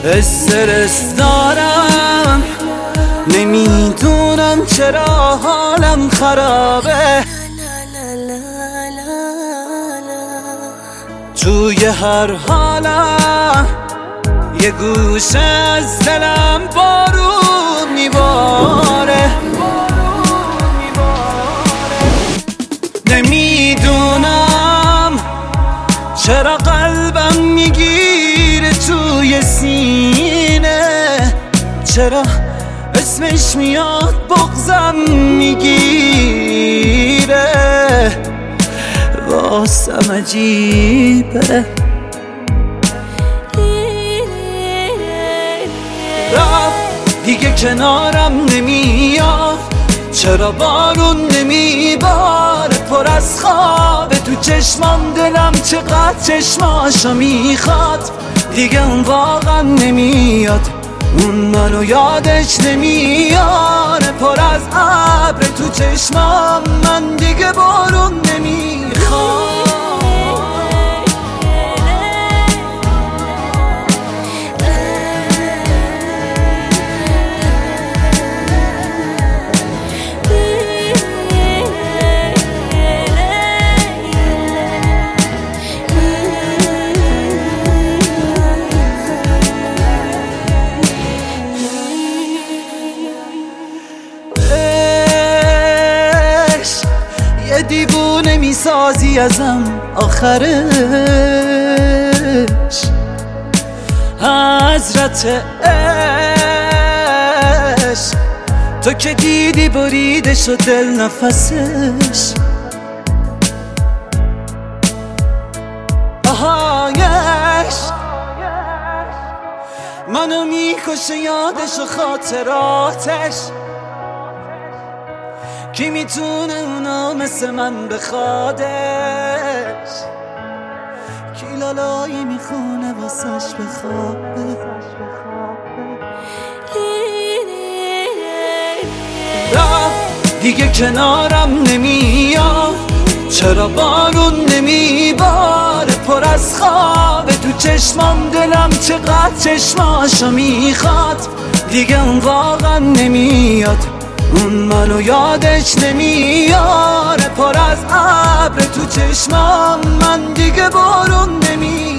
استرس دارم، نمیدونم چرا حالم خرابه. توی هر حالم یه گوشه از دلم بارون میباره. نمیدونم چرا قلبم میگیره توی سینه، چرا اسمش میاد بغضم میگیره. واسم عجیبه رفت دیگه کنارم نمیاد، چرا بارون نمیباره پر از خوابه تو چشمام. دلم چقدر چشماشو میخواد، دیگه اون واقعا نمیاد، اون منو یادش نمیاره. پر از ابر تو چشمام، من دیگه بارون نمیخوام. دیوونه میسازی ازم آخرش، حضرت عشق تو که دیدی بریده شد دل نفسش. آهایش منو میکشه یادش و خاطراتش. کی میتونه اونا مثل من بخوادش؟ کی لالایی میخونه واسش بخوابه؟ دیگه کنارم نمیاد، چرا بارون نمیباره پر از خوابه تو چشمام. دلم چقدر چشماشو میخواد، دیگه اون واقعا نمیاد، اون منو یادش نمیاره. پر از ابر تو چشمام، من دیگه بارون نمیاد.